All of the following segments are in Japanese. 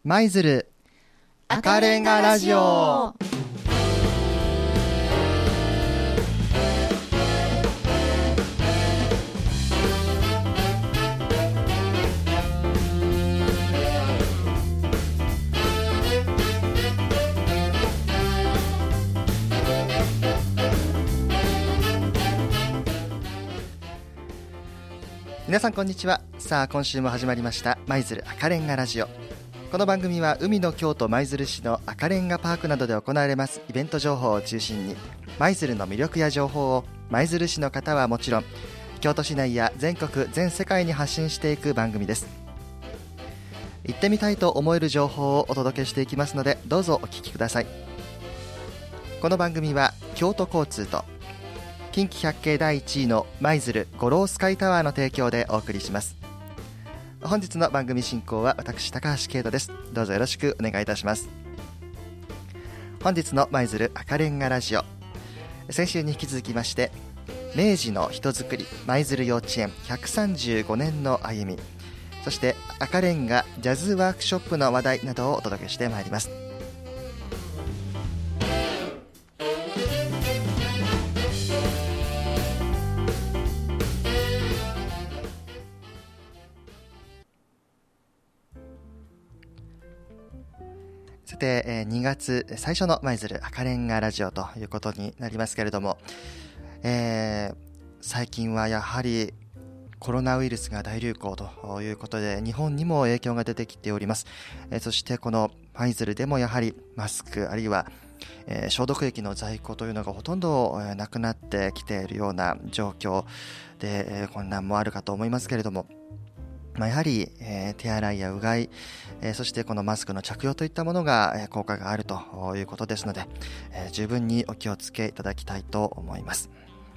舞鶴赤レンガラジオ。皆さんこんにちは。さあ今週も始まりました舞鶴赤レンガラジオ。この番組は海の京都舞鶴市の赤レンガパークなどで行われますイベント情報を中心に舞鶴の魅力や情報を舞鶴市の方はもちろん京都市内や全国全世界に発信していく番組です。行ってみたいと思える情報をお届けしていきますのでどうぞお聞きください。この番組は京都交通と近畿百景第1位の舞鶴五郎スカイタワーの提供でお送りします。本日の番組進行は私高橋圭人です。どうぞよろしくお願いいたします。本日の舞鶴赤レンガラジオ、先週に引き続きまして明治の人づくり舞鶴幼稚園135年の歩み、そして赤レンガジャズワークショップの話題などをお届けしてまいります。さて、2月最初の舞鶴赤レンガラジオということになりますけれども、最近はやはりコロナウイルスが大流行ということで日本にも影響が出てきております。そしてこの舞鶴でもやはりマスクあるいは、消毒液の在庫というのがほとんどなくなってきているような状況で、混乱もあるかと思いますけれども、やはり、手洗いやうがい、そしてこのマスクの着用といったものが、効果があるということですので、十分にお気をつけいただきたいと思います。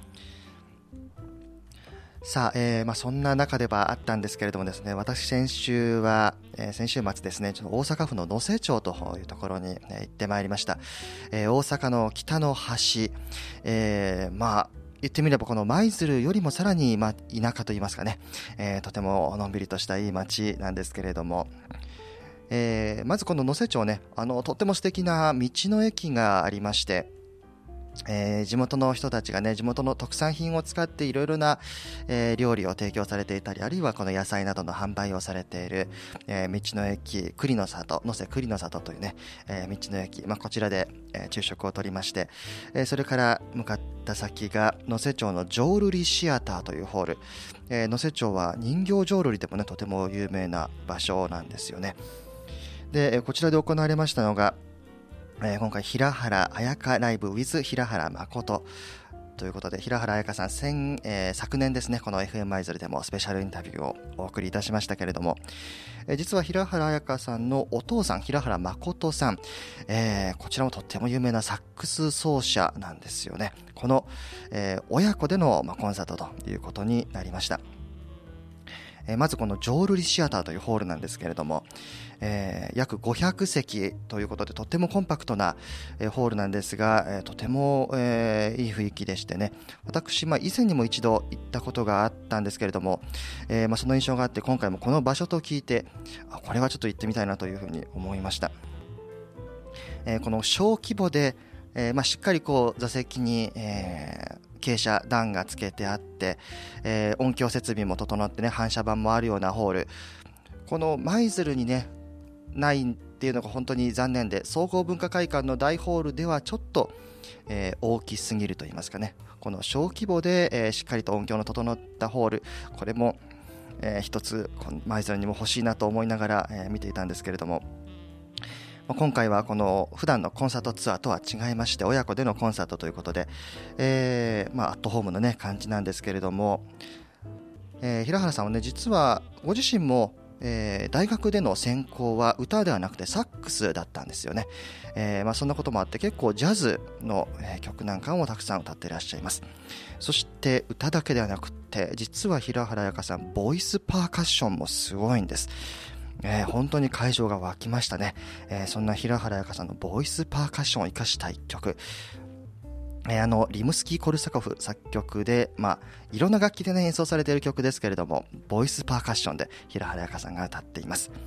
さあ、そんな中ではあったんですけれどもですね、私先週末ですね、ちょっと大阪府の能勢町というところに、行ってまいりました。大阪の北の端、言ってみればこの舞鶴よりもさらに田舎といいますかね、とてものんびりとしたいい町なんですけれども、まずこの能勢町ね、とっても素敵な道の駅がありまして、地元の人たちがね、地元の特産品を使っていろいろな、料理を提供されていたり、あるいはこの野菜などの販売をされている、道の駅栗の里、能勢栗の里というね、道の駅、こちらで、昼食をとりまして、それから向かった先が能勢町の浄瑠璃シアターというホール。能勢町は人形浄瑠璃でもねとても有名な場所なんですよね。でこちらで行われましたのが、今回平原綾香ライブ with 平原誠ということで、平原綾香さん昨年ですね、この FM 舞鶴でもスペシャルインタビューをお送りいたしましたけれども、実は平原綾香さんのお父さん平原誠さん、こちらもとっても有名なサックス奏者なんですよね。この、親子での、コンサートということになりました。まずこの浄瑠璃シアターというホールなんですけれども、約500席ということでとてもコンパクトな、ホールなんですが、とても、いい雰囲気でしてね、私、以前にも一度行ったことがあったんですけれども、その印象があって今回もこの場所と聞いてこれはちょっと行ってみたいなというふうに思いました。この小規模で、しっかりこう座席に、傾斜段がつけてあって、音響設備も整ってね、反射板もあるようなホール、この舞鶴にねないっていうのが本当に残念で、総合文化会館の大ホールではちょっと、大きすぎると言いますかね、この小規模で、しっかりと音響の整ったホール、これも、一つ舞鶴にも欲しいなと思いながら、見ていたんですけれども、今回はこの普段のコンサートツアーとは違いまして親子でのコンサートということで、アットホームの、感じなんですけれども、平原さんはね、実はご自身も、大学での専攻は歌ではなくてサックスだったんですよね。そんなこともあって結構ジャズの、曲なんかもたくさん歌っていらっしゃいます。そして歌だけではなくて実は平原綾香さんボイスパーカッションもすごいんです。本当に会場が沸きましたね。そんな平原綾香さんのボイスパーカッションを生かした一曲、リムスキー・コルサコフ作曲で、いろんな楽器で、演奏されている曲ですけれども、ボイスパーカッションで平原綾香さんが歌っています。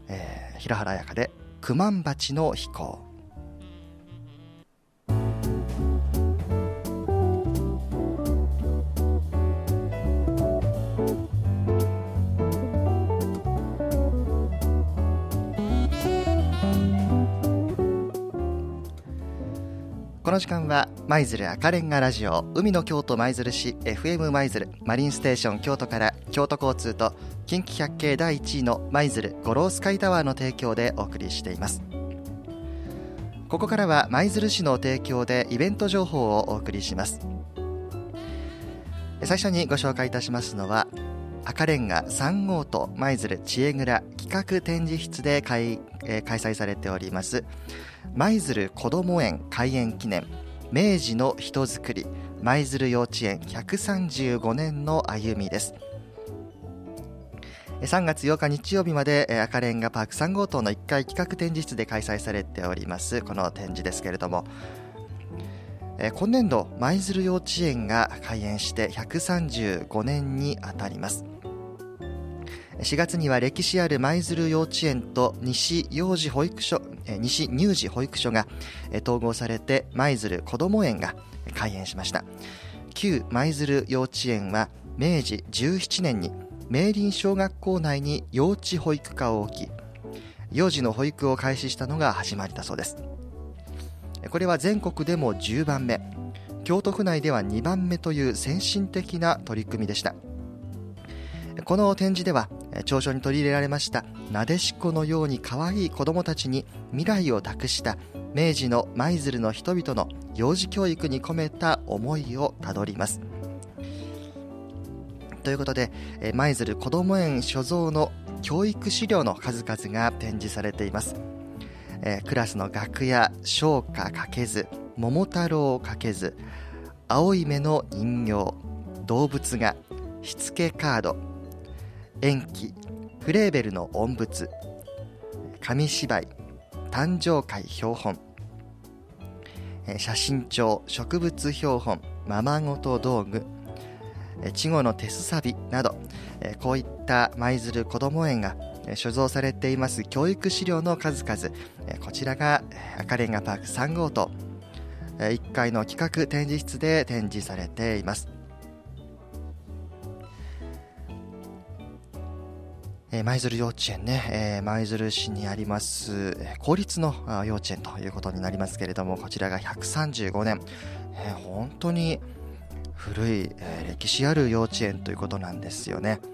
平原綾香で九万鉢の飛行。この時間は舞鶴赤レンガラジオ、海の京都舞鶴市 FM 舞鶴マリンステーション京都から京都交通と近畿百景第1位の舞鶴五郎スカイタワーの提供でお送りしています。ここからは舞鶴市の提供でイベント情報をお送りします。最初にご紹介いたしますのは赤レンガ3号棟舞鶴知恵蔵企画展示室で開催されております舞鶴こども園開園記念明治の人づくり舞鶴幼稚園135年の歩みです。3月8日日曜日まで赤レンガパーク3号棟の1階企画展示室で開催されておりますこの展示ですけれども、今年度舞鶴幼稚園が開園して135年にあたります。4月には歴史ある舞鶴幼稚園と西乳児保育所が統合されて舞鶴こども園が開園しました。旧舞鶴幼稚園は明治17年に明林小学校内に幼稚保育科を置き、幼児の保育を開始したのが始まりだそうです。これは全国でも10番目、京都府内では2番目という先進的な取り組みでした。この展示では著書に取り入れられましたなでしこのように可愛い子どもたちに未来を託した明治の舞鶴の人々の幼児教育に込めた思いをたどります。ということで舞鶴こども園所蔵の教育資料の数々が展示されています。クラスの楽屋、唱歌かけず、桃太郎かけず、青い目の人形、動物画、しつけカード、延期、フレーベルの音仏、紙芝居、誕生会標本、写真帳、植物標本、ままごと道具、稚語の手すさびなど、こういった舞鶴こども園が所蔵されています教育資料の数々、こちらが赤レンガパーク3号棟1階の企画展示室で展示されています。舞鶴幼稚園ね、舞鶴市にあります公立の幼稚園ということになりますけれども、こちらが135年、本当に古い、歴史ある幼稚園ということなんですよね。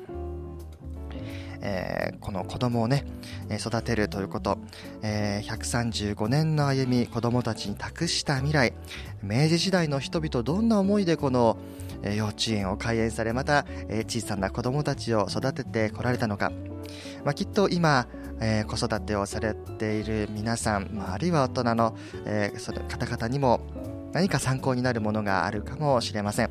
この子供をね育てるということ、135年の歩み、子供たちに託した未来、明治時代の人々どんな思いでこの幼稚園を開園され、また小さな子供たちを育ててこられたのか、きっと今子育てをされている皆さん、あるいは大人のその方々にも何か参考になるものがあるかもしれません。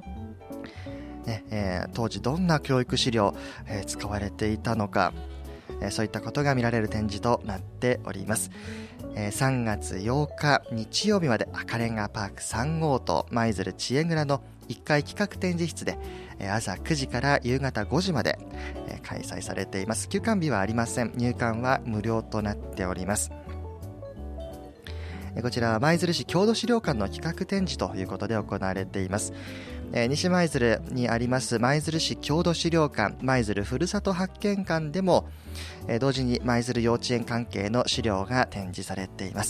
当時どんな教育資料、使われていたのか、そういったことが見られる展示となっております。3月8日日曜日まで赤レンガパーク3号棟舞鶴知恵蔵の1階企画展示室で朝9時から夕方5時まで開催されています。休館日はありません。入館は無料となっております。こちらは舞鶴市郷土資料館の企画展示ということで行われています。西舞鶴にあります舞鶴市郷土資料館舞鶴ふるさと発見館でも同時に舞鶴幼稚園関係の資料が展示されています。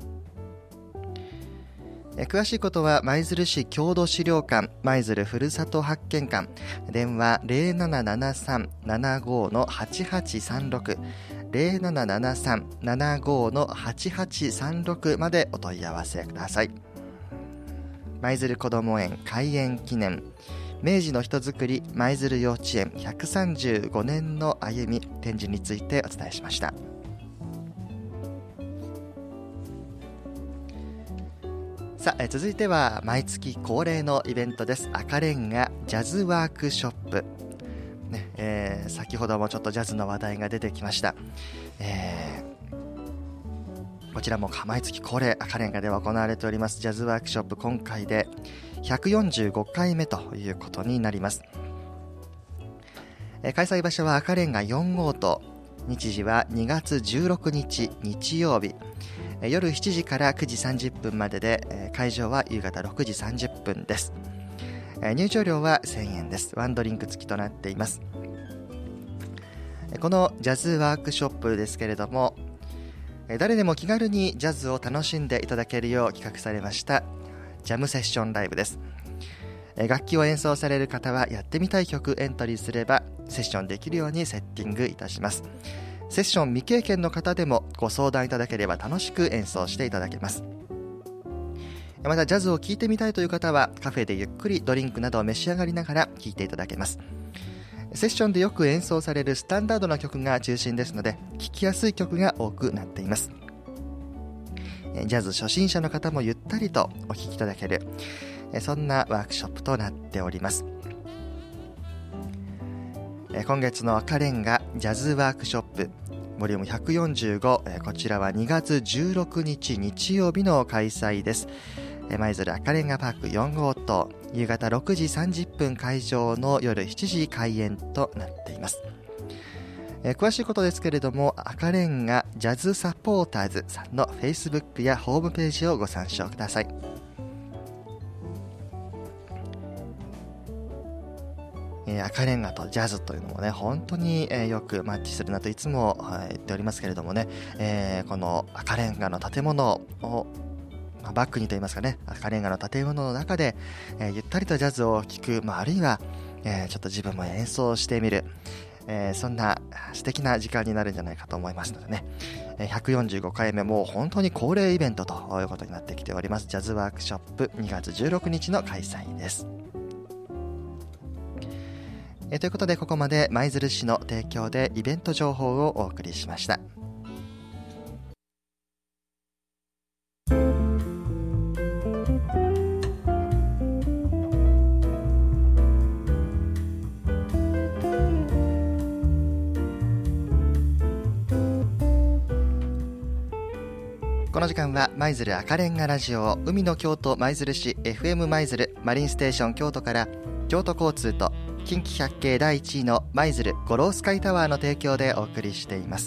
詳しいことは舞鶴市郷土資料館舞鶴ふるさと発見館、電話 0773-75-8836 0773-75-8836 までお問い合わせください。舞鶴こども園開園記念明治の人づくり舞鶴幼稚園135年の歩み展示についてお伝えしました。続いては毎月恒例のイベントです。赤レンガジャズワークショップ、先ほどもちょっとジャズの話題が出てきました。こちらも毎月恒例赤レンガでは行われておりますジャズワークショップ、今回で145回目ということになります。開催場所は赤レンガ4号棟日時は2月16日日曜日、夜7時から9時30分までで、会場は夕方6時30分です。入場料は1000円です。ワンドリンク付きとなっています。このジャズワークショップですけれども、誰でも気軽にジャズを楽しんでいただけるよう企画されましたジャムセッションライブです。楽器を演奏される方はやってみたい曲エントリーすればセッションできるようにセッティングいたします。セッション未経験の方でもご相談いただければ楽しく演奏していただけます。またジャズを聴いてみたいという方はカフェでゆっくりドリンクなどを召し上がりながら聴いていただけます。セッションでよく演奏されるスタンダードな曲が中心ですので聴きやすい曲が多くなっています。ジャズ初心者の方もゆったりとお聴きいただける、そんなワークショップとなっております。今月の赤レンガジャズワークショップボリューム145、こちらは2月16日日曜日の開催です。舞鶴赤レンガパーク4号棟、夕方6時30分会場の夜7時開演となっています。詳しいことですけれども、赤レンガジャズサポーターズさんの Facebook やホームページをご参照ください。赤レンガとジャズというのもね、本当によくマッチするなといつも言っておりますけれどもね、この赤レンガの建物をバックにといいますかね、赤レンガの建物の中で、ゆったりとジャズを聴く、あるいは、ちょっと自分も演奏してみる、そんな素敵な時間になるんじゃないかと思いますのでね、145回目もう本当に恒例イベントということになってきております。ジャズワークショップ2月16日の開催です。ということでここまで舞鶴市の提供でイベント情報をお送りしました。この時間は舞鶴赤レンガラジオ海の京都舞鶴市 FM 舞鶴マリンステーション京都から京都交通と近畿百景第1位の舞鶴五郎スカイタワーの提供でお送りしています。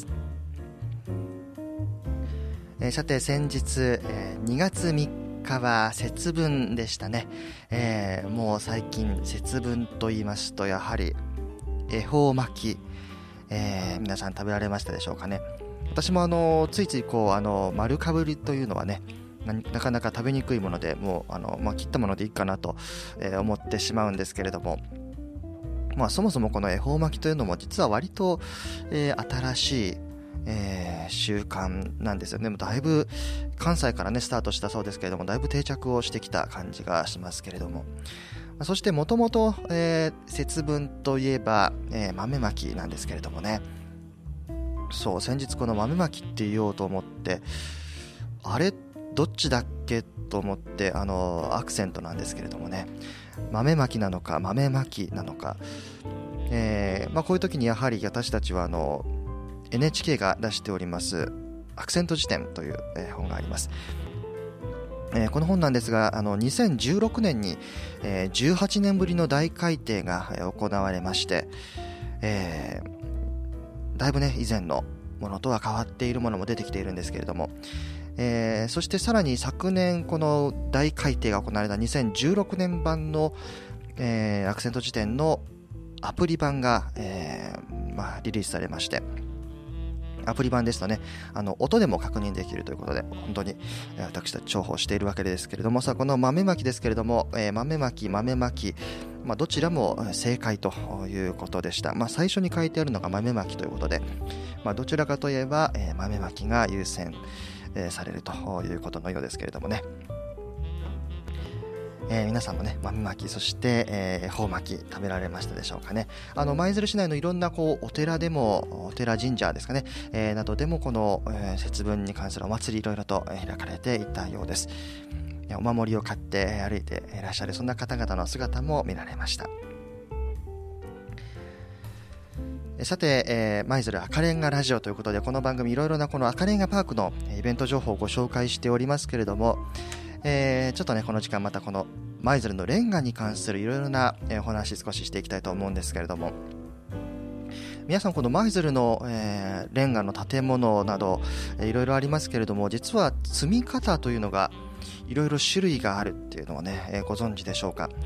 さて先日、2月3日は節分でしたね。もう最近節分と言いますとやはり恵方巻き、皆さん食べられましたでしょうかね。私もついつい丸かぶりというのはね、なかなか食べにくいものでもう切ったものでいいかなと、思ってしまうんですけれども、そもそもこの恵方巻きというのも実は割と、新しい、習慣なんですよね。だいぶ関西からねスタートしたそうですけれども、だいぶ定着をしてきた感じがしますけれども、そしてもともと節分といえば、豆巻きなんですけれどもね、そう先日この豆巻きって言おうと思って、あれどっちだっけと思ってアクセントなんですけれどもね、豆巻きなのか豆巻きなのか、こういう時にやはり私たちはNHK が出しておりますアクセント辞典という、本があります。この本なんですが2016年に、18年ぶりの大改訂が行われまして、だいぶね以前のものとは変わっているものも出てきているんですけれども、そしてさらに昨年この大改訂が行われた2016年版の、アクセント辞典のアプリ版が、リリースされまして、アプリ版ですとね音でも確認できるということで本当に私たち重宝しているわけですけれども、この豆巻きですけれども、豆巻き、どちらも正解ということでした。最初に書いてあるのが豆巻きということで、どちらかといえば、豆巻きが優先、されるということのようですけれどもね、皆さんもね豆巻きそして、恵方巻き食べられましたでしょうかね。舞鶴市内のいろんなお寺でもお寺神社ですかね、などでもこの、節分に関するお祭りいろいろと開かれていたようです。お守りを買って歩いていらっしゃるそんな方々の姿も見られました。さて、舞鶴赤レンガラジオということでこの番組いろいろなこの赤レンガパークのイベント情報をご紹介しておりますけれども、ちょっとねこの時間またこの舞鶴のレンガに関するいろいろなお話少ししていきたいと思うんですけれども、 皆さんこの舞鶴の、レンガの建物など、いろいろありますけれども、実は積み方というのがいろいろ種類があるっていうのをね、ご存知でしょうか。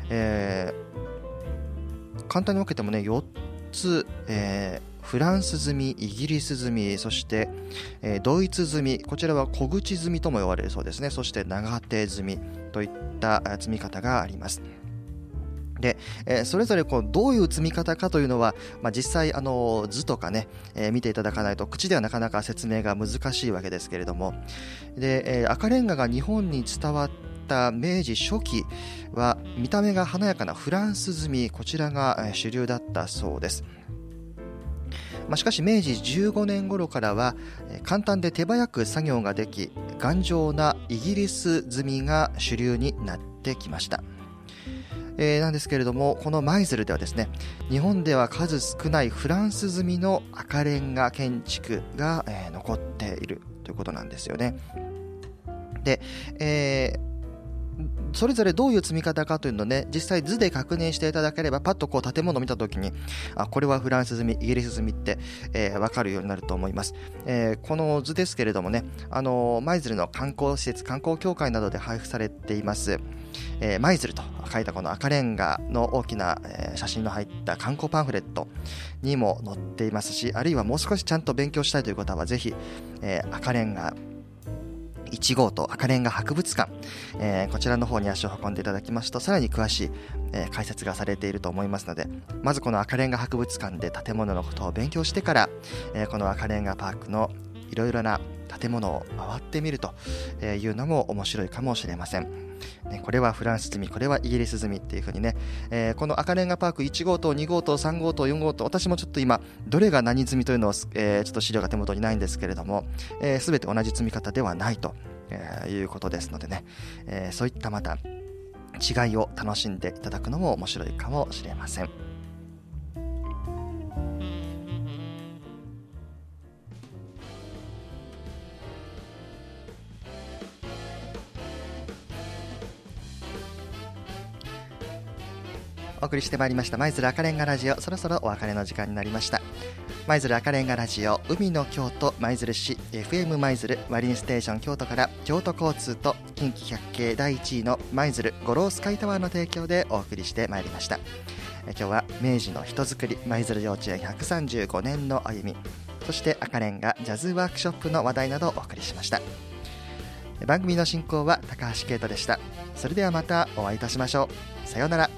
簡単に分けてもね、4つ、フランス積み、イギリス積み、そして、ドイツ積み、こちらは小口積みとも呼ばれるそうですね。そして長手積みといった積み方があります。で、それぞれどういう積み方かというのは、実際図とかね、見ていただかないと口ではなかなか説明が難しいわけですけれども、で、赤レンガが日本に伝わった明治初期は見た目が華やかなフランス積み、こちらが主流だったそうです。しかし明治15年頃からは簡単で手早く作業ができ、頑丈なイギリス積みが主流になってきました。なんですけれども、この舞鶴ではですね、日本では数少ないフランス積みの赤レンガ建築が、残っているということなんですよね。で、それぞれどういう積み方かというのをね、実際図で確認していただければ、パッと建物を見たときに、これはフランス積み、イギリス積みって、分かるようになると思います。この図ですけれどもね、舞鶴の観光施設、観光協会などで配布されています、舞鶴と書いたこの赤レンガの大きな、写真の入った観光パンフレットにも載っていますし、あるいはもう少しちゃんと勉強したいという方はぜひ、赤レンガ1号と赤レンガ博物館、こちらの方に足を運んでいただきますと、さらに詳しい、解説がされていると思いますので、まずこの赤レンガ博物館で建物のことを勉強してから、この赤レンガパークのいろいろな建物を回ってみるというのも面白いかもしれません。これはフランス積み、これはイギリス積みっていう風にね、この赤レンガパーク1号棟、2号棟、3号棟、4号棟、私もちょっと今どれが何積みというのを、ちょっと資料が手元にないんですけれども、全て同じ積み方ではないと、いうことですのでね、そういったまた違いを楽しんでいただくのも面白いかもしれません。お送りしてまいりました舞鶴赤レンガラジオ、そろそろお別れの時間になりました。舞鶴赤レンガラジオ、海の京都舞鶴市 FM 舞鶴マリンステーション京都から京都交通と近畿百景第1位の舞鶴五郎スカイタワーの提供でお送りしてまいりました。今日は明治の人づくり舞鶴幼稚園135年の歩み、そして赤レンガジャズワークショップの話題などをお送りしました。番組の進行は高橋啓太でした。それではまたお会いいたしましょう。さようなら。